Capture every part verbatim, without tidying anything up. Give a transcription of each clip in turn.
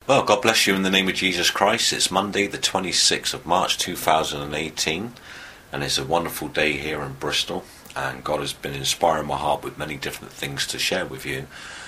Well, God bless you in the name of Jesus Christ. It's Monday, the twenty-sixth of March two thousand eighteen, and it's a wonderful day here in Bristol, and God has been inspiring my heart with many different things to share with you.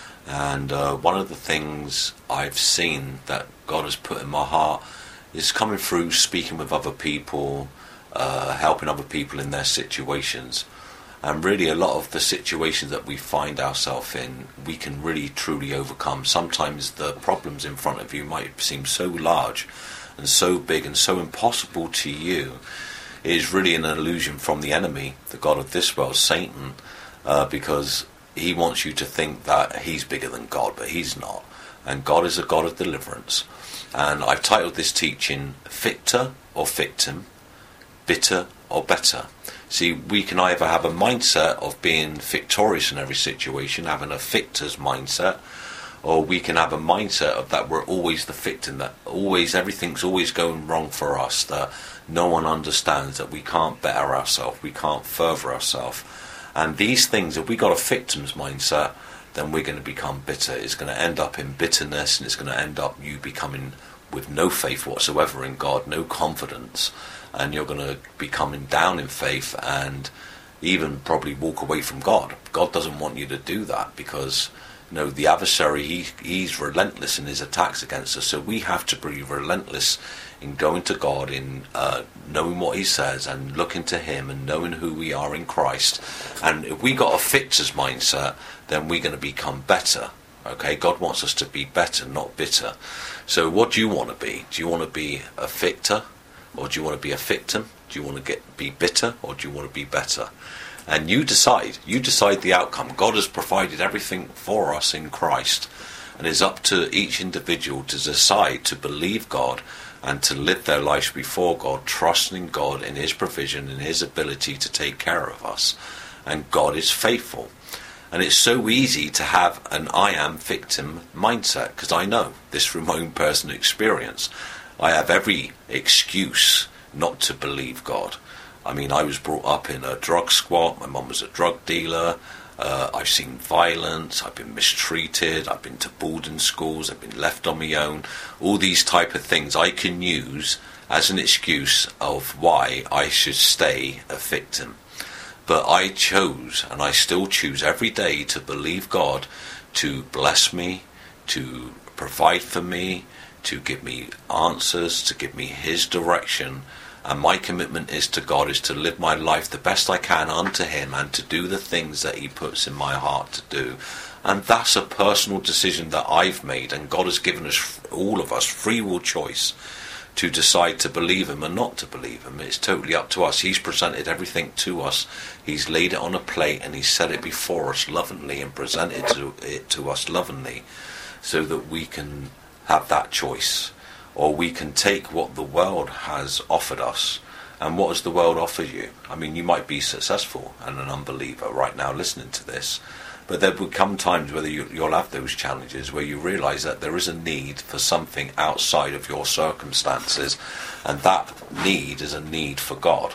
And uh, one of the things I've seen that God has put in my heart is coming through speaking with other people, uh, helping other people in their situations. And really a lot of the situations that we find ourselves in, we can really truly overcome. Sometimes the problems in front of you might seem so large and so big and so impossible to you. It is really an illusion from the enemy, the god of this world, Satan, uh, because he wants you to think that he's bigger than God, but he's not. And God is a God of deliverance. And I've titled this teaching, Victor or Victim, Bitter or Better. See, we can either have a mindset of being victorious in every situation, having a victor's mindset, or we can have a mindset of that we're always the victim, that always everything's always going wrong for us, that no one understands, that we can't better ourselves, we can't further ourselves. And these things, if we got a victim's mindset, then we're going to become bitter. It's going to end up in bitterness, and it's going to end up you becoming with no faith whatsoever in God, no confidence, and you're going to be coming down in faith and even probably walk away from God. God doesn't want you to do that, because you know the adversary, he he's relentless in his attacks against us. So we have to be relentless in going to God, in uh, knowing what he says and looking to him and knowing who we are in Christ. And if we got a victor's mindset, then we're going to become better. Okay, God wants us to be better, not bitter. So what do you want to be? Do you want to be a victor, or do you want to be a victim? Do you want to get be bitter, or do you want to be better? And you decide. You decide the outcome. God has provided everything for us in Christ, and it's up to each individual to decide to believe God and to live their lives before God, trusting God in his provision and his ability to take care of us. And God is faithful. And it's so easy to have an I am victim mindset, because I know this from my own personal experience. I have every excuse not to believe God. I mean, I was brought up in a drug squad. My mum was a drug dealer. Uh, I've seen violence. I've been mistreated. I've been to boarding schools. I've been left on my own. All these type of things I can use as an excuse of why I should stay a victim. But I chose, and I still choose every day, to believe God to bless me, to provide for me, to give me answers, to give me his direction. And my commitment is to God is to live my life the best I can unto him, and to do the things that he puts in my heart to do. And that's a personal decision that I've made, and God has given us, all of us, free will choice to decide to believe him and not to believe him. It's totally up to us. He's presented everything to us. He's laid it on a plate, and he's set it before us lovingly and presented to it to us lovingly, so that we can have that choice. Or we can take what the world has offered us. And what has the world offered you? I mean, you might be successful and an unbeliever right now listening to this, but there will come times where you, you'll have those challenges where you realise that there is a need for something outside of your circumstances, and that need is a need for God.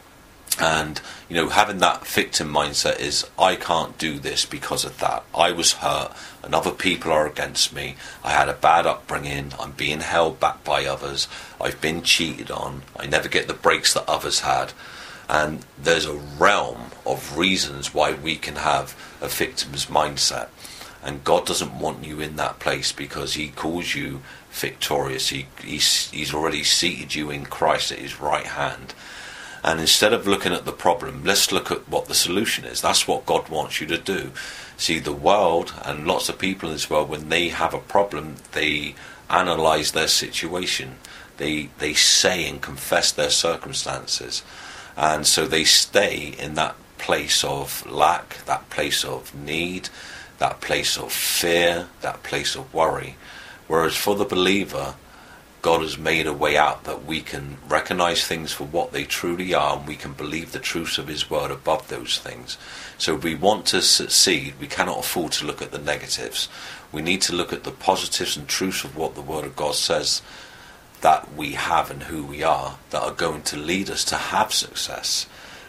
And, you know, having that victim mindset is, I can't do this because of that. I was hurt and other people are against me. I had a bad upbringing. I'm being held back by others. I've been cheated on. I never get the breaks that others had. And there's a realm of reasons why we can have a victim's mindset. And God doesn't want you in that place, because he calls you victorious. He, he's, he's already seated you in Christ at his right hand. And instead of looking at the problem, let's look at what the solution is. That's what God wants you to do. See, the world and lots of people in this world, when they have a problem, they analyse their situation. They they say and confess their circumstances. And so they stay in that place of lack, that place of need, that place of fear, that place of worry. Whereas for the believer, God has made a way out that we can recognise things for what they truly are, and we can believe the truths of his word above those things. So if we want to succeed, we cannot afford to look at the negatives. We need to look at the positives and truths of what the word of God says that we have and who we are, that are going to lead us to have success.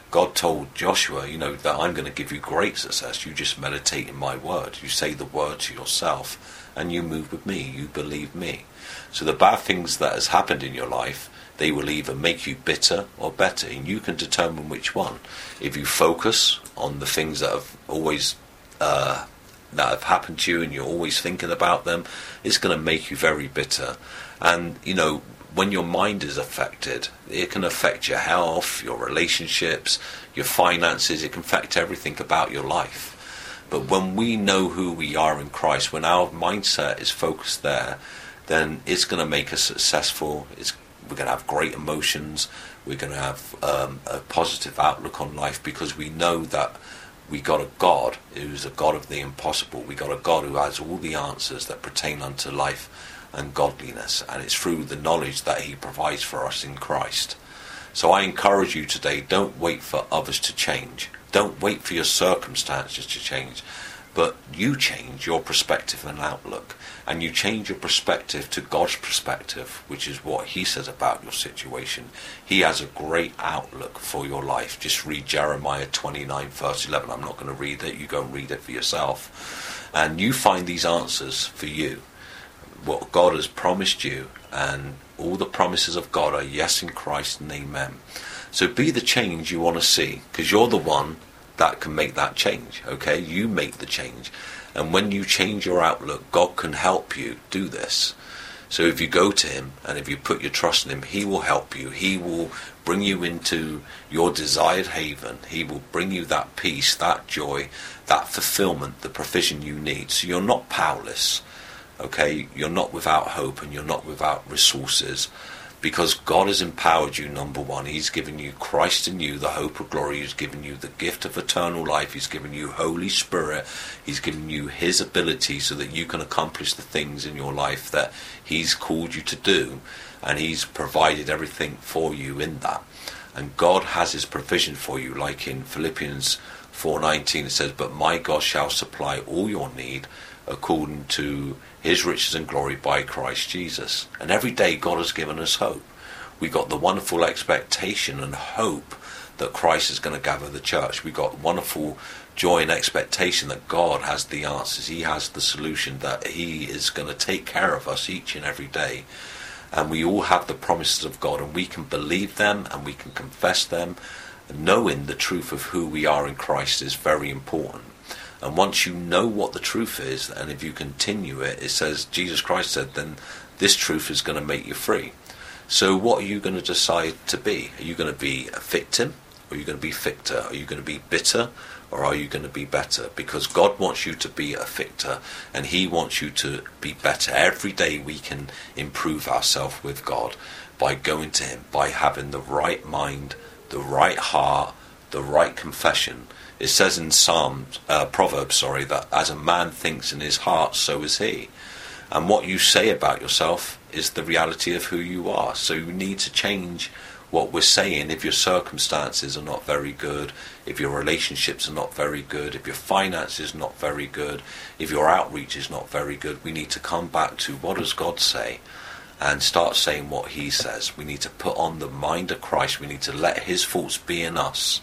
God told Joshua, you know, that I'm going to give you great success. You just meditate in my word. You say the word to yourself and you move with me. You believe me. So the bad things that has happened in your life, they will either make you bitter or better, and you can determine which one. If you focus on the things that have always uh, that have happened to you and you're always thinking about them, it's going to make you very bitter. And, you know, when your mind is affected, it can affect your health, your relationships, your finances. It can affect everything about your life. But when we know who we are in Christ, when our mindset is focused there, then it's going to make us successful. It's, we're going to have great emotions. We're going to have um, a positive outlook on life, because we know that we got a God who's a God of the impossible. We got a God who has all the answers that pertain unto life and godliness, and it's through the knowledge that he provides for us in Christ. So I encourage you today, don't wait for others to change. Don't wait for your circumstances to change, but you change your perspective and outlook, and you change your perspective to God's perspective, which is what he says about your situation. He has a great outlook for your life. Just read Jeremiah twenty-nine verse eleven. I'm not going to read it. You go and read it for yourself, and you find these answers for you. What God has promised you, and all the promises of God are yes in Christ and amen. So be the change you want to see, because you're the one that can make that change. Okay, you make the change, and when you change your outlook, God can help you do this. So if you go to him and if you put your trust in him, he will help you. He will bring you into your desired haven. He will bring you that peace, that joy, that fulfillment, the provision you need. So you're not powerless. Okay, you're not without hope, and you're not without resources, because God has empowered you. Number one, he's given you Christ in you, the hope of glory. He's given you the gift of eternal life. He's given you Holy Spirit. He's given you his ability so that you can accomplish the things in your life that he's called you to do, and he's provided everything for you in that. And God has his provision for you, like in Philippians four nineteen it says, "But my God shall supply all your need according to his riches and glory by Christ Jesus." And every day God has given us hope. We got the wonderful expectation and hope that Christ is going to gather the church. We got wonderful joy and expectation that God has the answers. He has the solution, that he is going to take care of us each and every day. And we all have the promises of God, and we can believe them and we can confess them. Knowing the truth of who we are in Christ is very important. And once you know what the truth is, and if you continue it, it says, Jesus Christ said, then this truth is going to make you free. So what are you going to decide to be? Are you going to be a victim? Or are you going to be victor? Are you going to be bitter? Or are you going to be better? Because God wants you to be a victor, and he wants you to be better. Every day we can improve ourselves with God by going to him, by having the right mind, the right heart, the right confession. It says in Psalms, uh, Proverbs, sorry, that as a man thinks in his heart, so is he. And what you say about yourself is the reality of who you are. So you need to change what we're saying. If your circumstances are not very good, if your relationships are not very good, if your finances are not very good, if your outreach is not very good, we need to come back to what does God say, and start saying what he says. We need to put on the mind of Christ. We need to let his thoughts be in us.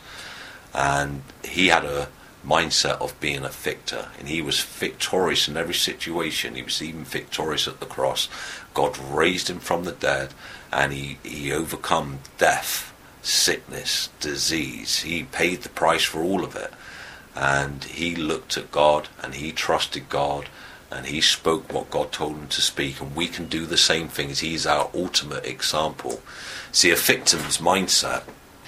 And he had a mindset of being a victor, and he was victorious in every situation. He was even victorious at the cross. God raised him from the dead, and he, he overcome death, sickness, disease. He paid the price for all of it. And he looked at God, and he trusted God, and he spoke what God told him to speak. And we can do the same things. He's our ultimate example. See, a victim's mindset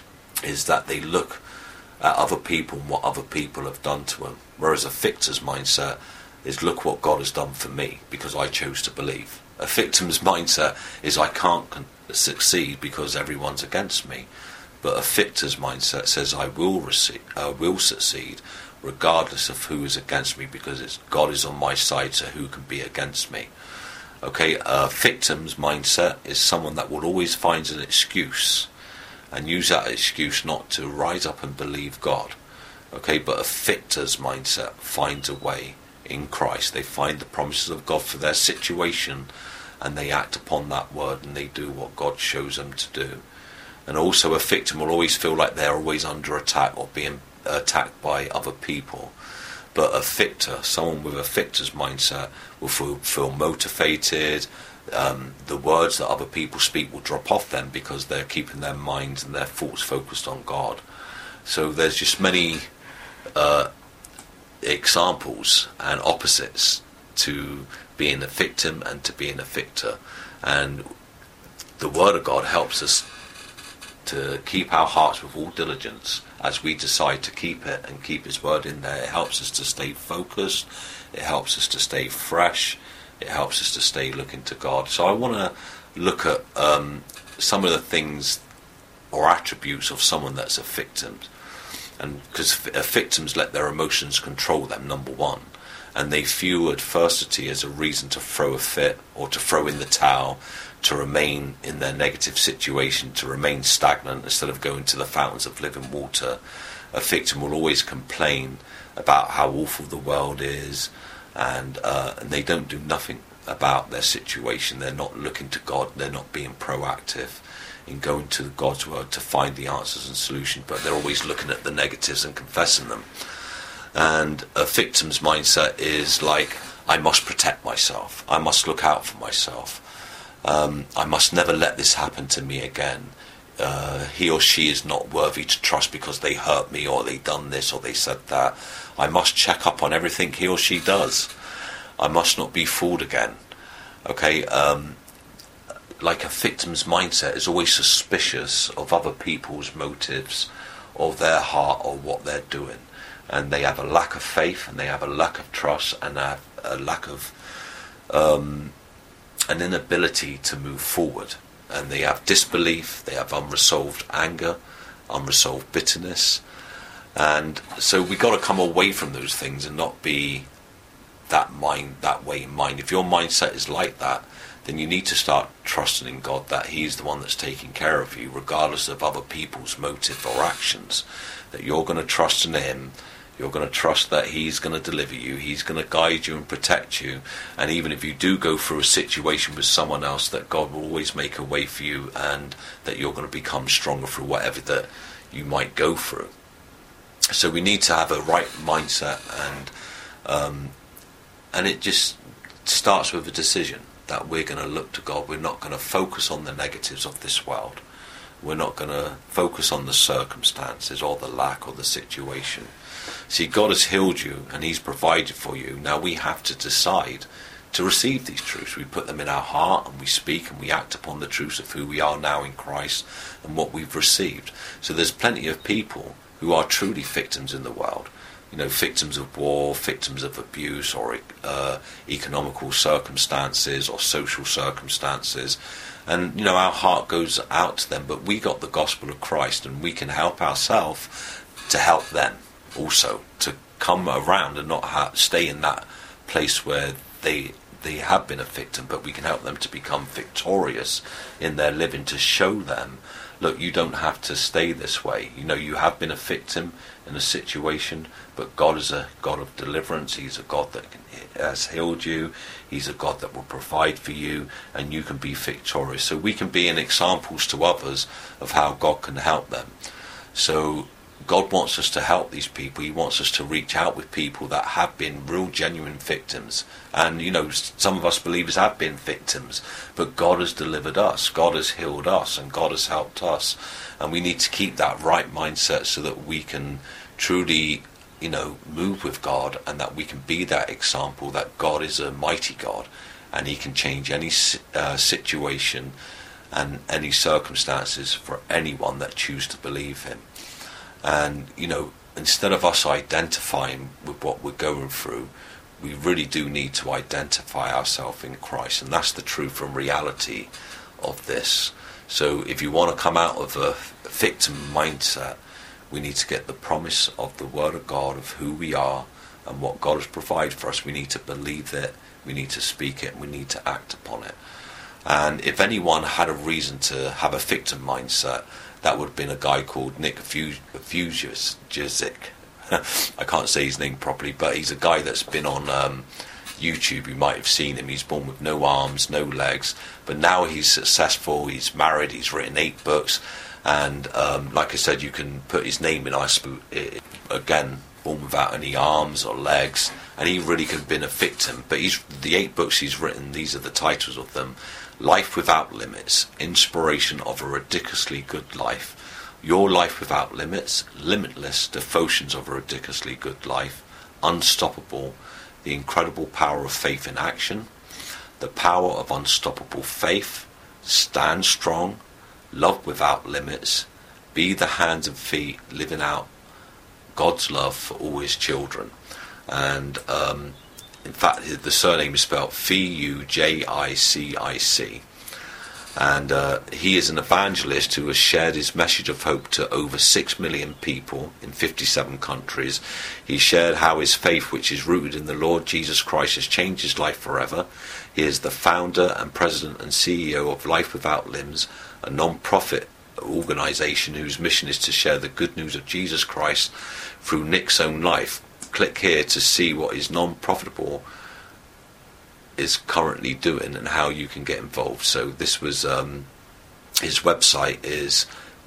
is that they look at other people and what other people have done to them, whereas a victor's mindset is, look what God has done for me because I chose to believe. A victim's mindset is, I can't con- succeed because everyone's against me. But a victor's mindset says, I will receive, uh, will succeed regardless of who is against me, because it's God is on my side, so who can be against me? Okay, a victim's mindset is someone that will always find an excuse and use that excuse not to rise up and believe God. Okay, but a victor's mindset finds a way in Christ. They find the promises of God for their situation, and they act upon that word, and they do what God shows them to do. And also a victim will always feel like they're always under attack or being attacked by other people. But a victor, someone with a victor's mindset, will feel, feel motivated. Um, the words that other people speak will drop off them because they're keeping their minds and their thoughts focused on God. So there's just many uh, examples and opposites to being a victim and to being a victor. And the Word of God helps us to keep our hearts with all diligence as we decide to keep it and keep His Word in there. It helps us to stay focused. It helps us to stay fresh. It helps us to stay looking to God. So I want to look at um, some of the things or attributes of someone that's a victim. And because victims let their emotions control them, number one. And they view adversity as a reason to throw a fit or to throw in the towel, to remain in their negative situation, to remain stagnant instead of going to the fountains of living water. A victim will always complain about how awful the world is, and, uh, and they don't do nothing about their situation. They're not looking to God. They're not being proactive in going to God's Word to find the answers and solutions, but they're always looking at the negatives and confessing them. And a victim's mindset is like, I must protect myself. I must look out for myself. Um, I must never let this happen to me again. Uh, he or she is not worthy to trust because they hurt me or they done this or they said that. I must check up on everything he or she does. I must not be fooled again. Okay, um, like a victim's mindset is always suspicious of other people's motives, of their heart or what they're doing. And they have a lack of faith, and they have a lack of trust, and a, a lack of um, an inability to move forward. And they have disbelief, they have unresolved anger, unresolved bitterness. And so we got to come away from those things and not be that mind that way in mind. If your mindset is like that, then you need to start trusting in God that He's the one that's taking care of you, regardless of other people's motive or actions. That you're going to trust in Him. You're going to trust that He's going to deliver you. He's going to guide you and protect you. And even if you do go through a situation with someone else, that God will always make a way for you, and that you're going to become stronger through whatever that you might go through. So we need to have a right mindset, and um, and it just starts with a decision that we're going to look to God. We're not going to focus on the negatives of this world. We're not going to focus on the circumstances or the lack or the situation. See, God has healed you and He's provided for you. Now we have to decide to receive these truths. We put them in our heart and we speak and we act upon the truths of who we are now in Christ and what we've received. So there's plenty of people who are truly victims in the world. You know, victims of war, victims of abuse or uh, economical circumstances or social circumstances. And, you know, our heart goes out to them, but we got the gospel of Christ and we can help ourselves to help them also, to come around and not ha- stay in that place where they they have been a victim, but we can help them to become victorious in their living, to show them, look, you don't have to stay this way. You know, you have been a victim in a situation, but God is a God of deliverance. He's a God that can, has healed you. He's a God that will provide for you, and you can be victorious. So we can be an examples to others of how God can help them. So God wants us to help these people. He wants us to reach out with people that have been real, genuine victims. And, you know, some of us believers have been victims, but God has delivered us. God has healed us, and God has helped us. And we need to keep that right mindset so that we can truly, you know, move with God, and that we can be that example that God is a mighty God, and He can change any uh, situation and any circumstances for anyone that choose to believe Him. And, you know, instead of us identifying with what we're going through, we really do need to identify ourselves in Christ. And that's the truth and reality of this. So if you want to come out of a victim mindset, we need to get the promise of the Word of God of who we are and what God has provided for us. We need to believe it, we need to speak it, and we need to act upon it. And if anyone had a reason to have a victim mindset, that would have been a guy called Nick Vujicic. I can't say his name properly, but he's a guy that's been on um, YouTube. You might have seen him. He's born with no arms, no legs, but now he's successful. He's married. He's written eight books, And um, like I said, you can put his name in, I suppose, it, again, born without any arms or legs, and he really could have been a victim. But he's the eight books he's written, these are the titles of them: Life Without Limits, Inspiration of a Ridiculously Good Life, Your Life Without Limits, Limitless, Devotions of a Ridiculously Good Life, Unstoppable, The Incredible Power of Faith in Action, The Power of Unstoppable Faith, Stand Strong, Love Without Limits, Be the Hands and Feet Living Out God's Love for All His Children. And um, in fact, the surname is spelled F U J I C I C. And uh, he is an evangelist who has shared his message of hope to over six million people in fifty-seven countries. He shared how his faith, which is rooted in the Lord Jesus Christ, has changed his life forever. He is the founder and president and C E O of Life Without Limbs, a non-profit organisation whose mission is to share the good news of Jesus Christ through Nick's own life. Click here to see what his non-profitable is currently doing and how you can get involved. So this was um, his website is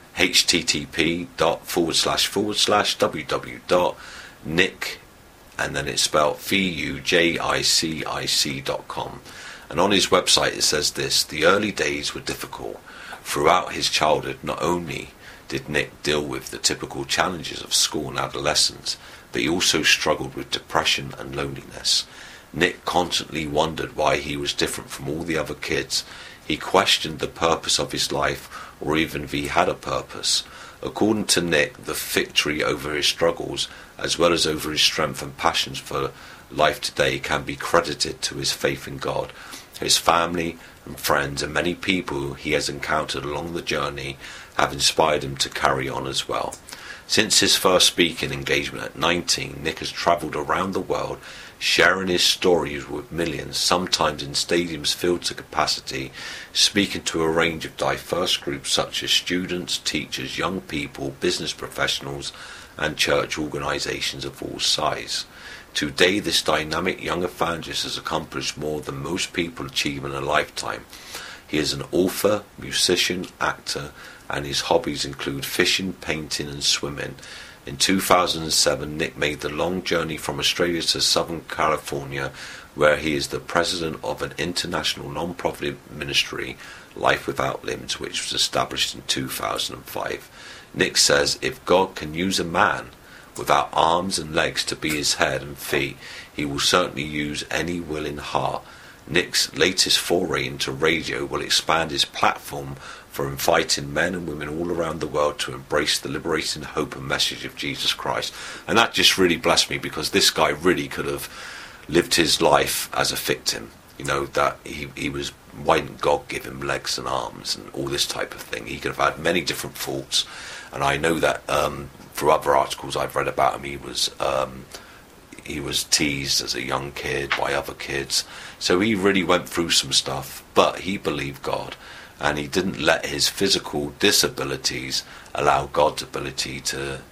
http dot forward slash forward slash www dot nick and then it's spelled F U J I C I C dot com. And on his website it says this: the early days were difficult. Throughout his childhood, not only did Nick deal with the typical challenges of school and adolescence, but he also struggled with depression and loneliness. Nick constantly wondered why he was different from all the other kids. He questioned the purpose of his life, or even if he had a purpose. According to Nick, the victory over his struggles, as well as over his strength and passions for life today, can be credited to his faith in God. His family and friends and many people he has encountered along the journey have inspired him to carry on as well. Since his first speaking engagement at nineteen, Nick has travelled around the world, sharing his stories with millions, sometimes in stadiums filled to capacity, speaking to a range of diverse groups such as students, teachers, young people, business professionals, and church organisations of all sizes. Today, this dynamic young evangelist has accomplished more than most people achieve in a lifetime. He is an author, musician, actor, and his hobbies include fishing, painting, and swimming. In two thousand seven, Nick made the long journey from Australia to Southern California, where he is the president of an international non-profit ministry, Life Without Limbs, which was established in two thousand five. Nick says, if God can use a man without arms and legs to be his head and feet, he will certainly use any willing heart. Nick's latest foray into radio will expand his platform for inviting men and women all around the world to embrace the liberating hope and message of Jesus Christ. And that just really blessed me, because this guy really could have lived his life as a victim. You know, that he, he was, why didn't God give him legs and arms and all this type of thing? He could have had many different thoughts. And I know that um, through other articles I've read about him, he was um, he was teased as a young kid by other kids. So he really went through some stuff, but he believed God, and he didn't let his physical disabilities allow God's ability to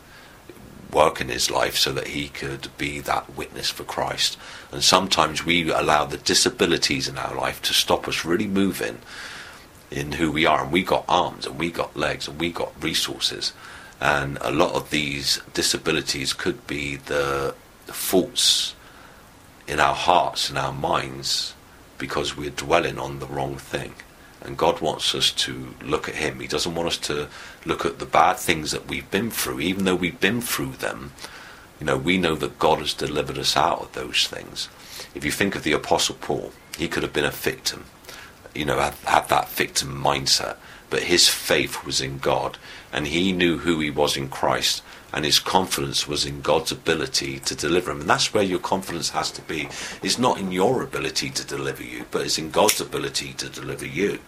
work in his life so that he could be that witness for Christ. And sometimes we allow the disabilities in our life to stop us really moving in who we are. And we got arms and we got legs and we got resources, and a lot of these disabilities could be the, the faults in our hearts and our minds because we're dwelling on the wrong thing. And God wants us to look at him. He doesn't want us to look at the bad things that we've been through. Even though we've been through them, you know, we know that God has delivered us out of those things. If you think of the Apostle Paul, he could have been a victim, you know, had, had that victim mindset. But his faith was in God, and he knew who he was in Christ, and his confidence was in God's ability to deliver him. And that's where your confidence has to be. It's not in your ability to deliver you, but it's in God's ability to deliver you.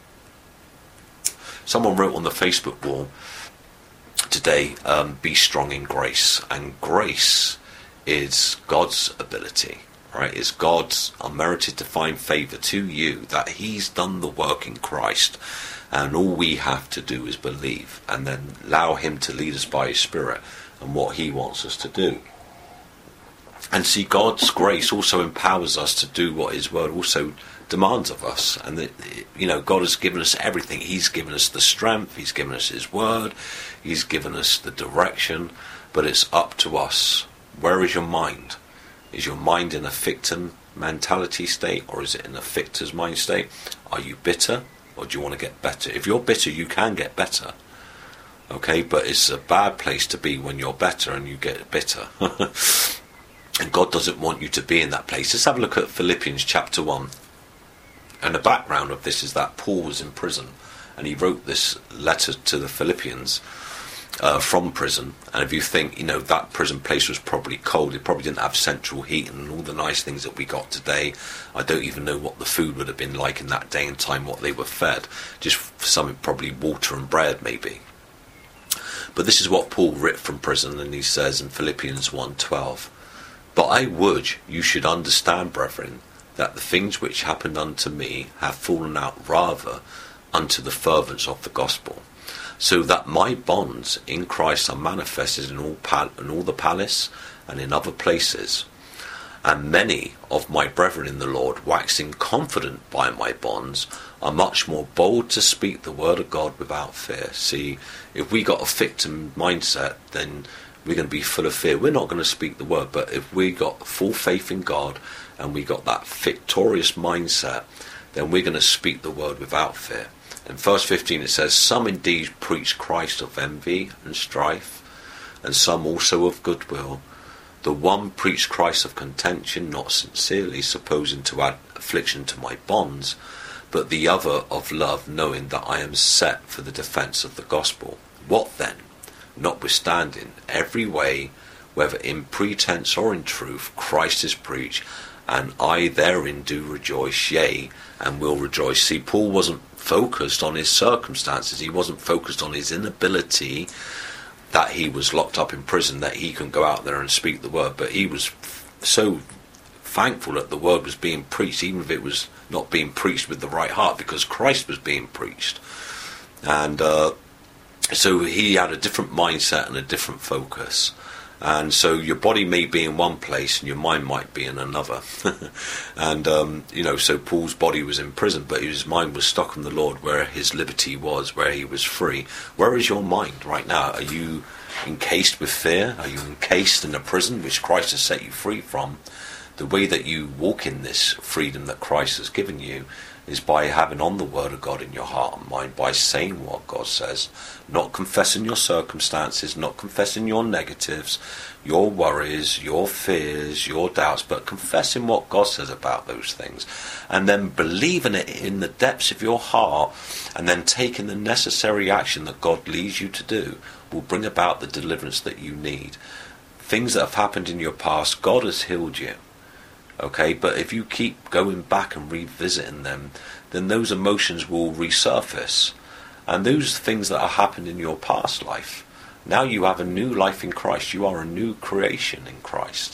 Someone wrote on the Facebook wall today, um, be strong in grace. And grace is God's ability, right? It's God's unmerited divine favour to you, that he's done the work in Christ. And all we have to do is believe, and then allow him to lead us by his Spirit and what he wants us to do. And see, God's grace also empowers us to do what his word also demands of us. And that, you know, God has given us everything. He's given us the strength, he's given us his word, he's given us the direction, but it's up to us. Where is your mind? Is your mind in a victim mentality state, or is it in a victor's mind state? Are you bitter, or do you want to get better? If you're bitter, you can get better. Okay, but it's a bad place to be when you're better and you get bitter. And God doesn't want you to be in that place. Let's have a look at Philippians chapter one. And the background of this is that Paul was in prison, and he wrote this letter to the Philippians uh, from prison. And if you think, you know, that prison place was probably cold, it probably didn't have central heat and all the nice things that we got today. I don't even know what the food would have been like in that day and time, what they were fed. Just something, probably water and bread maybe. But this is what Paul writ from prison, and he says in Philippians one twelve, "But I would you should understand, brethren, that the things which happened unto me have fallen out rather unto the furtherance of the gospel, so that my bonds in Christ are manifested in all pal- in all the palace and in other places. And many of my brethren in the Lord, waxing confident by my bonds, are much more bold to speak the word of God without fear." See, if we got a victim mindset, then we're going to be full of fear. We're not going to speak the word. But if we got full faith in God and we got that victorious mindset, then we're going to speak the word without fear. In verse fifteen it says, "Some indeed preach Christ of envy and strife, and some also of goodwill. The one preached Christ of contention, not sincerely, supposing to add affliction to my bonds, but the other of love, knowing that I am set for the defence of the gospel. What then? Notwithstanding, every way, whether in pretense or in truth, Christ is preached, and I therein do rejoice, yea, and will rejoice." See, Paul wasn't focused on his circumstances. He wasn't focused on his inability that he was locked up in prison, that he can go out there and speak the word. But he was so thankful that the word was being preached, even if it was not being preached with the right heart, because Christ was being preached. And uh, so he had a different mindset and a different focus. And so your body may be in one place and your mind might be in another. And, um, you know, so Paul's body was in prison, but his mind was stuck on the Lord, where his liberty was, where he was free. Where is your mind right now? Are you encased with fear? Are you encased in a prison which Christ has set you free from? The way that you walk in this freedom that Christ has given you is by having on the word of God in your heart and mind, by saying what God says, not confessing your circumstances, not confessing your negatives, your worries, your fears, your doubts, but confessing what God says about those things, and then believing it in the depths of your heart, and then taking the necessary action that God leads you to do will bring about the deliverance that you need. Things that have happened in your past, God has healed you. Okay, but if you keep going back and revisiting them, then those emotions will resurface. And those things that have happened in your past life, now you have a new life in Christ. You are a new creation in Christ.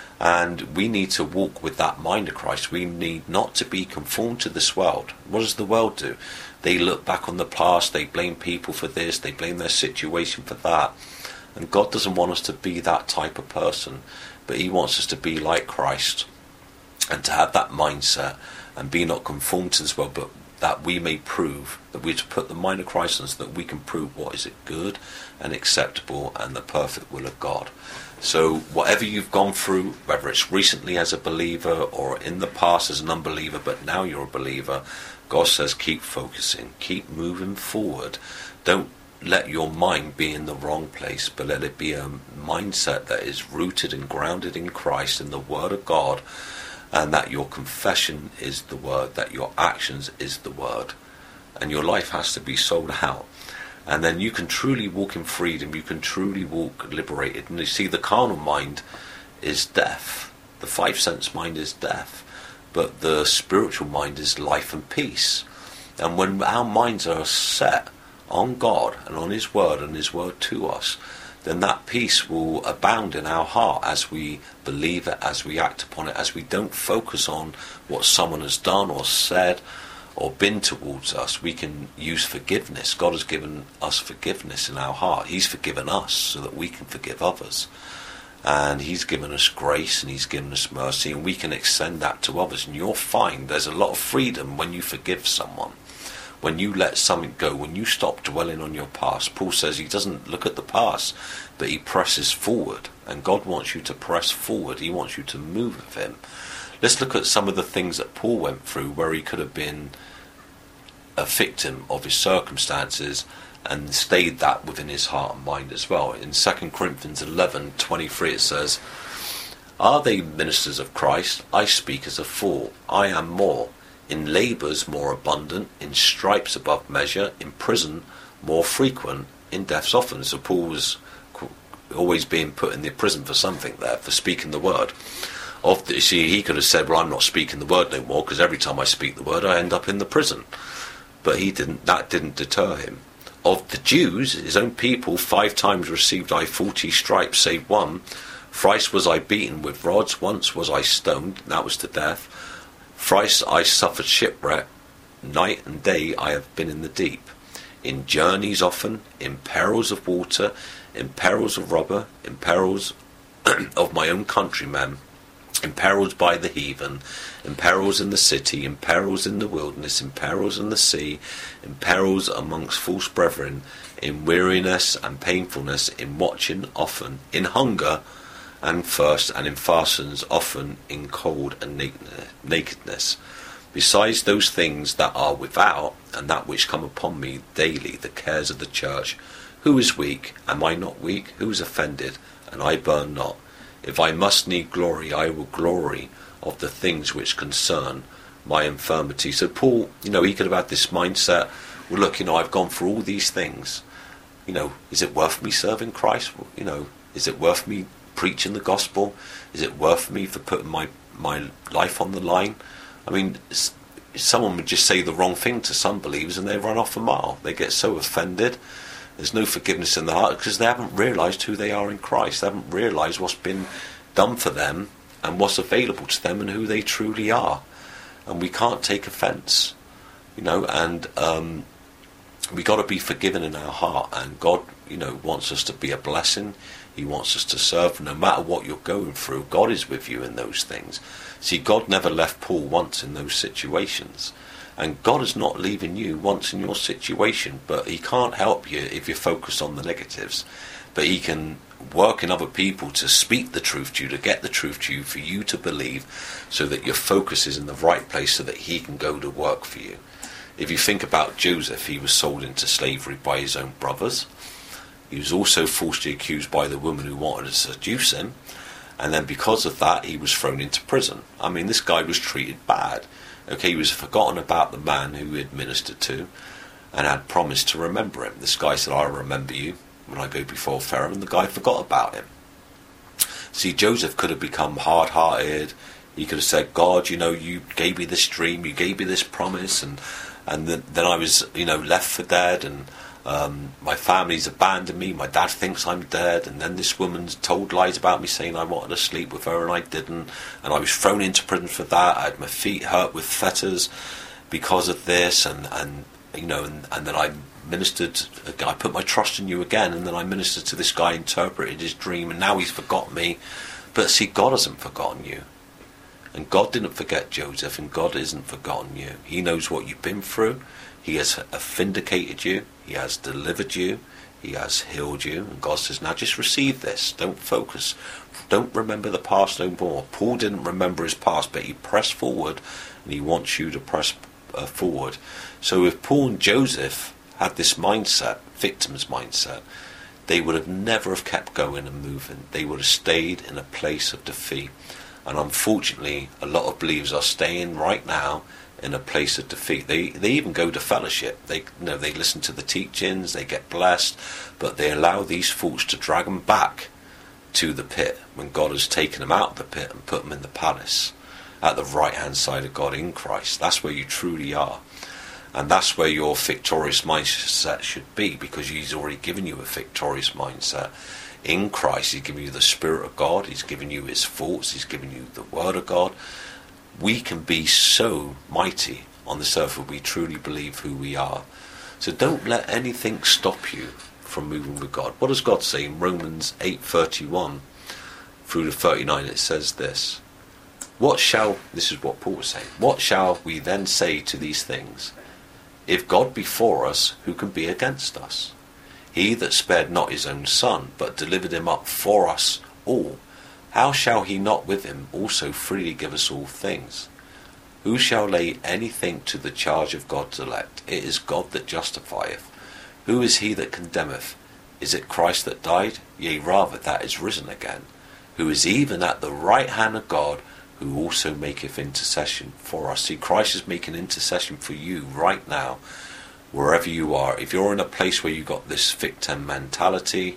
And we need to walk with that mind of Christ. We need not to be conformed to this world. What does the world do? They look back on the past, they blame people for this, they blame their situation for that. And God doesn't want us to be that type of person, but he wants us to be like Christ. And to have that mindset and be not conformed to this world, but that we may prove, that we're to put the mind of Christ on, so that we can prove what is it good and acceptable and the perfect will of God. So whatever you've gone through, whether it's recently as a believer or in the past as an unbeliever, but now you're a believer, God says keep focusing, keep moving forward. Don't let your mind be in the wrong place, but let it be a mindset that is rooted and grounded in Christ, in the Word of God, and that your confession is the word, that your actions is the word. And your life has to be sold out. And then you can truly walk in freedom, you can truly walk liberated. And you see, the carnal mind is death. The five sense mind is death. But the spiritual mind is life and peace. And when our minds are set on God and on his word and his word to us, then that peace will abound in our heart as we believe it, as we act upon it, as we don't focus on what someone has done or said or been towards us. We can use forgiveness. God has given us forgiveness in our heart. He's forgiven us so that we can forgive others. And he's given us grace and he's given us mercy, and we can extend that to others. And you'll find there's a lot of freedom when you forgive someone, when you let something go, when you stop dwelling on your past. Paul says he doesn't look at the past, but he presses forward. And God wants you to press forward. He wants you to move with him. Let's look at some of the things that Paul went through where he could have been a victim of his circumstances and stayed that within his heart and mind as well. In Second Corinthians eleven twenty-three it says, "Are they ministers of Christ? I speak as a fool. I am more. In labours more abundant, in stripes above measure, in prison more frequent, in deaths often." So Paul was always being put in the prison for something there, for speaking the word. Of the, see, he could have said, well, I'm not speaking the word no more, because every time I speak the word I end up in the prison. But he didn't. That didn't deter him. Of the Jews, his own people, five times received I forty stripes, save one. Thrice was I beaten with rods, once was I stoned, that was to death. Thrice I suffered shipwreck, night and day I have been in the deep. In journeys often, in perils of water, in perils of robber, in perils of my own countrymen, in perils by the heathen, in perils in the city, in perils in the wilderness, in perils in the sea, in perils amongst false brethren, in weariness and painfulness, in watching often, in hunger and thirst, and in fastings often, in cold and nakedness. Besides those things that are without, and that which come upon me daily, the cares of the church. Who is weak? Am I not weak? Who is offended? And I burn not. If I must need glory, I will glory of the things which concern my infirmity. So Paul, you know, he could have had this mindset, well, look, you know, I've gone through all these things. You know, is it worth me serving Christ? You know, is it worth me preaching the gospel? Is it worth me for putting my, my life on the line? I mean, someone would just say the wrong thing to some believers and they run off a mile. They get so offended. There's no forgiveness in the heart because they haven't realised who they are in Christ. They haven't realised what's been done for them and what's available to them and who they truly are. And we can't take offence, you know, and um, we got to be forgiven in our heart. And God, you know, wants us to be a blessing. He wants us to serve. No matter what you're going through, God is with you in those things. See, God never left Paul once in those situations. And God is not leaving you once in your situation, but he can't help you if you're focused on the negatives. But he can work in other people to speak the truth to you, to get the truth to you, for you to believe, so that your focus is in the right place so that he can go to work for you. If you think about Joseph, he was sold into slavery by his own brothers. He was also falsely accused by the woman who wanted to seduce him. And then because of that, he was thrown into prison. I mean, this guy was treated bad. Okay, he was forgotten about the man who he had ministered to and had promised to remember him. This guy said, I'll remember you when I go before Pharaoh, and the guy forgot about him. See, Joseph could have become hard-hearted. He could have said, God, you know, you gave me this dream, you gave me this promise, and and then, then I was, you know, left for dead, and um, my family's abandoned me, my dad thinks I'm dead, and then this woman's told lies about me saying I wanted to sleep with her and I didn't, and I was thrown into prison for that. I had my feet hurt with fetters because of this, and, and you know, and, and then I ministered, I put my trust in you again, and then I ministered to this guy, interpreted his dream, and now he's forgotten me. But see, God hasn't forgotten you. And God didn't forget Joseph, and God isn't forgotten you. He knows what you've been through. He has vindicated you. He has delivered you. He has healed you. And God says, now just receive this. Don't focus. Don't remember the past no more. Paul didn't remember his past, but he pressed forward, and he wants you to press uh, forward. So if Paul and Joseph had this mindset, victim's mindset, they would have never have kept going and moving. They would have stayed in a place of defeat. And unfortunately, a lot of believers are staying right now in a place of defeat. They they even go to fellowship. They you know they listen to the teachings, they get blessed, but they allow these thoughts to drag them back to the pit when God has taken them out of the pit and put them in the palace at the right hand side of God in Christ. That's where you truly are. And that's where your victorious mindset should be, because he's already given you a victorious mindset. In Christ, he's given you the Spirit of God, he's given you his thoughts, he's given you the Word of God. We can be so mighty on this earth if we truly believe who we are. So don't let anything stop you from moving with God. What does God say in Romans eight thirty-one? through to thirty-nine, it says this. What shall, this is what Paul was saying, what shall we then say to these things? If God be for us, who can be against us? He that spared not his own son, but delivered him up for us all, how shall he not with him also freely give us all things? Who shall lay anything to the charge of God's elect? It is God that justifieth. Who is he that condemneth? Is it Christ that died? Yea, rather, that is risen again, who is even at the right hand of God, who also maketh intercession for us. See, Christ is making intercession for you right now, wherever you are. If you're in a place where you've got this victim mentality,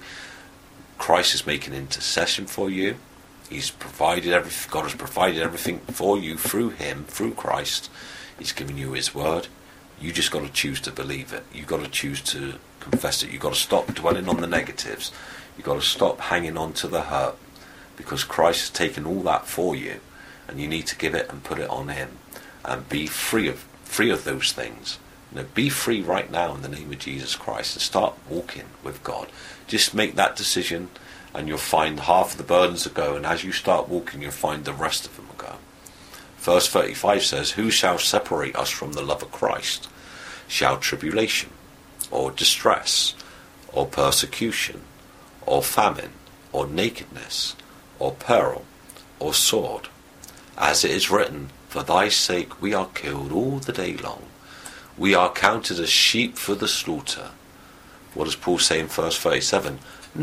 Christ is making intercession for you. He's provided everything. God has provided everything for you through him, through Christ. He's given you his word. You just got to choose to believe it. You've got to choose to confess it. You've got to stop dwelling on the negatives. You've got to stop hanging on to the hurt, because Christ has taken all that for you, and you need to give it and put it on him and be free of free of those things. You know, be free right now in the name of Jesus Christ and start walking with God. Just make that decision, and you'll find half of the burdens will go, and as you start walking, you'll find the rest of them will go. Verse thirty-five says, who shall separate us from the love of Christ? Shall tribulation, or distress, or persecution, or famine, or nakedness, or peril, or sword? As it is written, for thy sake we are killed all the day long. We are counted as sheep for the slaughter. What does Paul say in verse thirty-seven?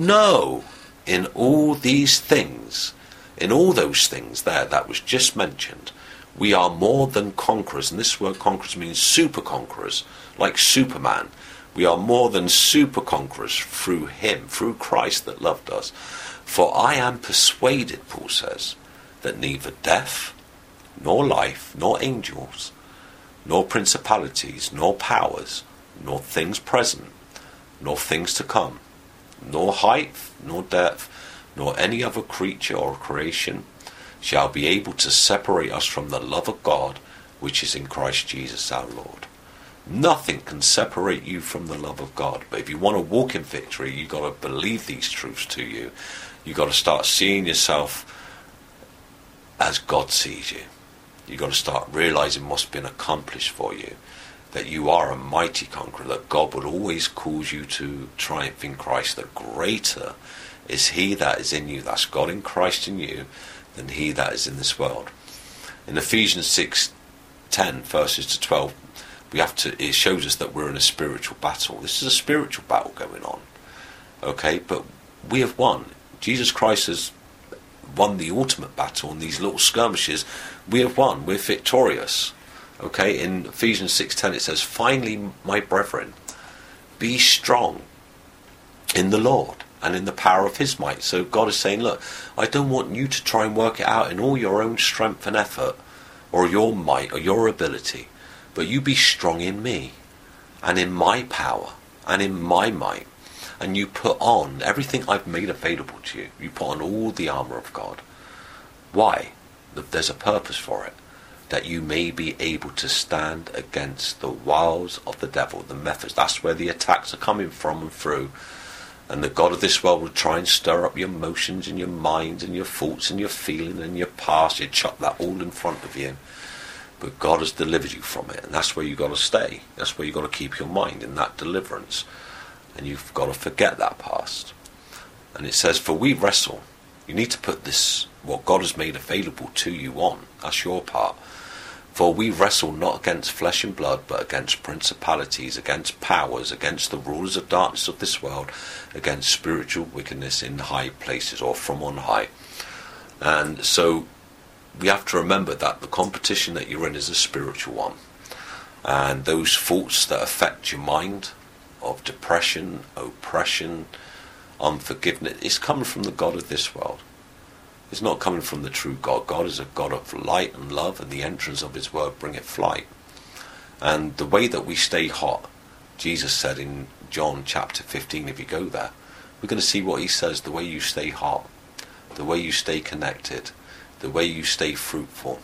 No, in all these things, in all those things there that was just mentioned, we are more than conquerors. And this word conquerors means super conquerors, like Superman. We are more than super conquerors through him, through Christ that loved us. For I am persuaded, Paul says, that neither death, nor life, nor angels, nor principalities, nor powers, nor things present, nor things to come, nor height, nor depth, nor any other creature or creation shall be able to separate us from the love of God which is in Christ Jesus our Lord. Nothing can separate you from the love of God. But if you want to walk in victory, you've got to believe these truths to you. You've got to start seeing yourself as God sees you. You've got to start realizing what's been accomplished for you, that you are a mighty conqueror, that God will always cause you to triumph in Christ, that greater is he that is in you, that's God in Christ in you, than he that is in this world. In Ephesians six ten verses to twelve, we have to, it shows us that we're in a spiritual battle. This is a spiritual battle going on. Okay, but we have won. Jesus Christ has won the ultimate battle in these little skirmishes. We have won. We're victorious. Okay, in Ephesians six ten it says, finally, my brethren, be strong in the Lord and in the power of his might. So God is saying, look, I don't want you to try and work it out in all your own strength and effort, or your might, or your ability, but you be strong in me, and in my power, and in my might. And you put on everything I've made available to you. You put on all the armour of God. Why? There's a purpose for it. That you may be able to stand against the wiles of the devil, the methods. That's where the attacks are coming from and through. And the God of this world will try and stir up your emotions and your mind and your thoughts and your feeling and your past. You chuck that all in front of you. But God has delivered you from it. And that's where you've got to stay. That's where you've got to keep your mind, in that deliverance. And you've got to forget that past. And it says, for we wrestle. You need to put this, what God has made available to you on. That's your part. For we wrestle not against flesh and blood, but against principalities, against powers, against the rulers of darkness of this world, against spiritual wickedness in high places, or from on high. And so we have to remember that the competition that you're in is a spiritual one. And those thoughts that affect your mind, of depression, oppression, unforgiveness, it's coming from the God of this world. It's not coming from the true God. God is a God of light and love, and the entrance of his word bringeth flight. And the way that we stay hot, Jesus said in John chapter fifteen, if you go there, we're going to see what he says, the way you stay hot, the way you stay connected, the way you stay fruitful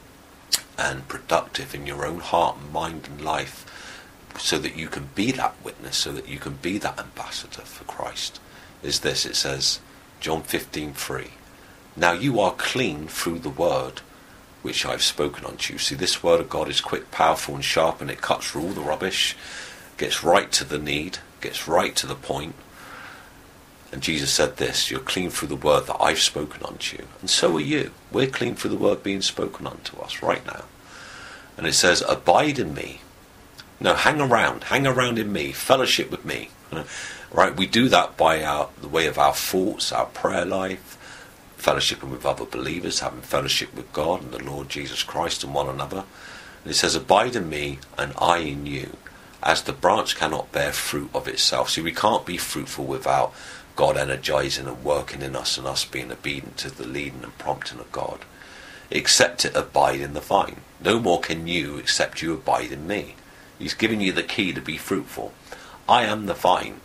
and productive in your own heart and mind and life, so that you can be that witness, so that you can be that ambassador for Christ, is this. It says, John fifteen three, Now you are clean through the word which I have spoken unto you. See, this word of God is quick, powerful and sharp, and it cuts through all the rubbish, gets right to the need, gets right to the point. And Jesus said this, you're clean through the word that I've spoken unto you. And so are you. We're clean through the word being spoken unto us right now. And it says, abide in me. No, hang around. Hang around in me. Fellowship with me. Right? We do that by our, the way of our thoughts, our prayer life, fellowshipping with other believers, having fellowship with God and the Lord Jesus Christ and one another. And it says, abide in me and I in you, as the branch cannot bear fruit of itself. See, we can't be fruitful without God energizing and working in us and us being obedient to the leading and prompting of God. Except it abide in the vine. No more can you except you abide in me. He's giving you the key to be fruitful. I am the vine.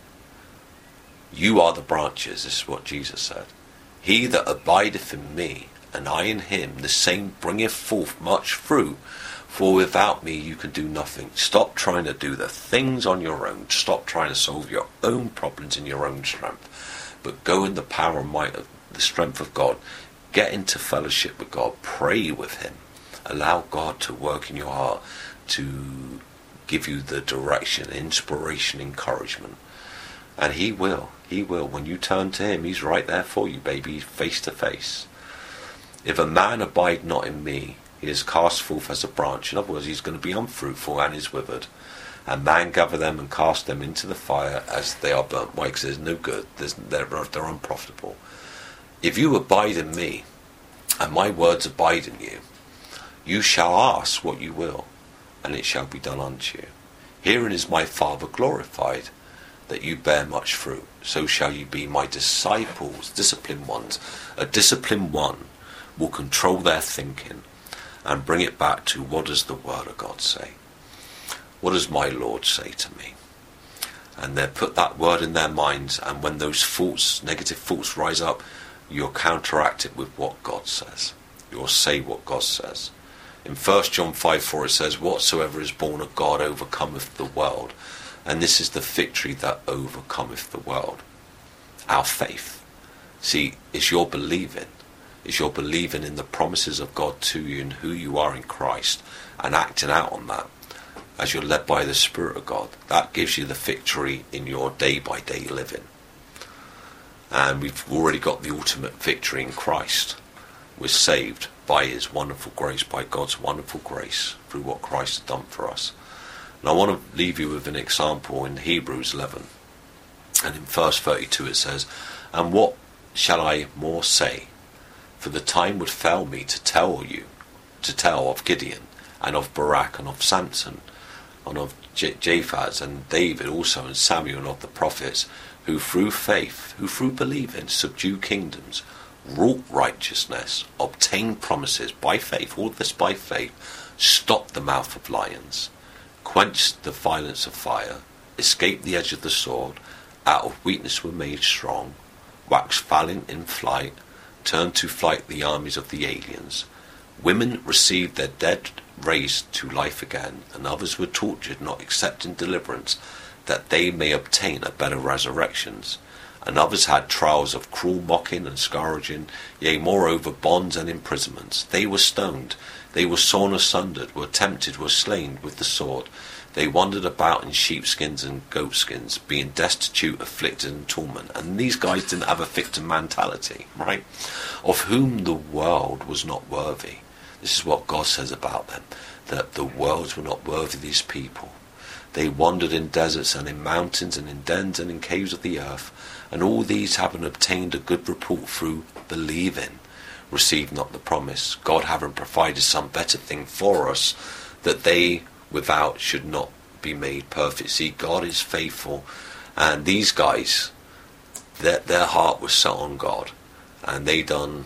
You are the branches. This is what Jesus said. He that abideth in me, and I in him, the same bringeth forth much fruit. For without me you can do nothing. Stop trying to do the things on your own. Stop trying to solve your own problems in your own strength. But go in the power and might of the strength of God. Get into fellowship with God. Pray with him. Allow God to work in your heart to give you the direction, inspiration, encouragement. And he will. He will. When you turn to him, he's right there for you, baby, face to face. If a man abide not in me, he is cast forth as a branch. In other words, he's going to be unfruitful and is withered. And man gather them and cast them into the fire as they are burnt. Why? Because there's no good. There's, they're, they're unprofitable. If you abide in me, and my words abide in you, you shall ask what you will, and it shall be done unto you. Herein is my Father glorified, that you bear much fruit. So shall you be my disciples, disciplined ones. A disciplined one will control their thinking and bring it back to what does the word of God say? What does my Lord say to me? And they put that word in their minds, and when those thoughts, negative thoughts rise up, you'll counteract it with what God says. You'll say what God says. In First John five four it says, whatsoever is born of God overcometh the world. And this is the victory that overcometh the world. Our faith. See, it's your believing. It's your believing in the promises of God to you and who you are in Christ, and acting out on that as you're led by the Spirit of God. That gives you the victory in your day-by-day living. And we've already got the ultimate victory in Christ. We're saved by his wonderful grace, by God's wonderful grace, through what Christ has done for us. And I want to leave you with an example in Hebrews eleven. And in verse thirty-two it says, and what shall I more say? For the time would fail me to tell you, to tell of Gideon, and of Barak, and of Samson, and of J- Jephthah, and David also, and Samuel, and of the prophets, who through faith, who through believing, subdue kingdoms, wrought righteousness, obtained promises by faith, all this by faith, stopped the mouth of lions, quenched the violence of fire, escaped the edge of the sword, out of weakness were made strong, waxed valiant in flight, turned to flight the armies of the aliens. Women received their dead raised to life again, and others were tortured, not accepting deliverance, that they may obtain a better resurrections. And others had trials of cruel mocking and scourging, yea, moreover, bonds and imprisonments. They were stoned, they were sawn asunder, were tempted, were slain with the sword. They wandered about in sheepskins and goatskins, being destitute, afflicted, and tormented. And these guys didn't have a victim mentality, right? Of whom the world was not worthy. This is what God says about them, that the world were not worthy of these people. They wandered in deserts and in mountains and in dens and in caves of the earth, and all these having obtained a good report through believing, received not the promise, God having provided some better thing for us, that they without should not be made perfect. See, God is faithful, and these guys, their, their heart was set on God, and they done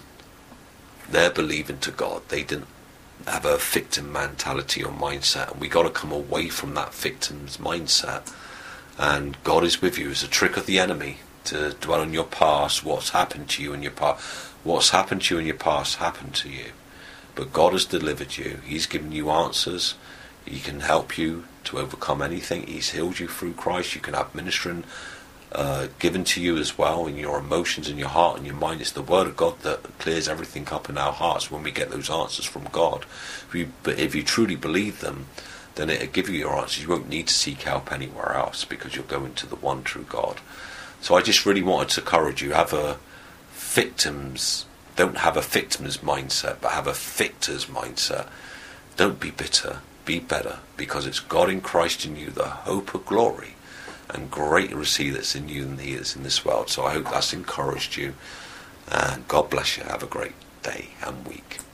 their believing to God. They didn't have a victim mentality or mindset, and we got to come away from that victim's mindset. And God is with you. It's a trick of the enemy to dwell on your past, what's happened to you in your past. What's happened to you in your past happened to you, but God has delivered you. He's given you answers. He can help you to overcome anything. He's healed you through Christ. You can have ministering uh, given to you as well, in your emotions, in your heart, and your mind. It's the Word of God that clears everything up in our hearts when we get those answers from God. If you, but if you truly believe them, then it'll give you your answers. You won't need to seek help anywhere else, because you're going to the one true God. So I just really wanted to encourage you, have a victim's, don't have a victim's mindset, but have a victor's mindset. Don't be bitter, be better, because it's God in Christ in you, the hope of glory, and greater is he that's in you than he is in this world. So I hope that's encouraged you, and God bless you. Have a great day and week.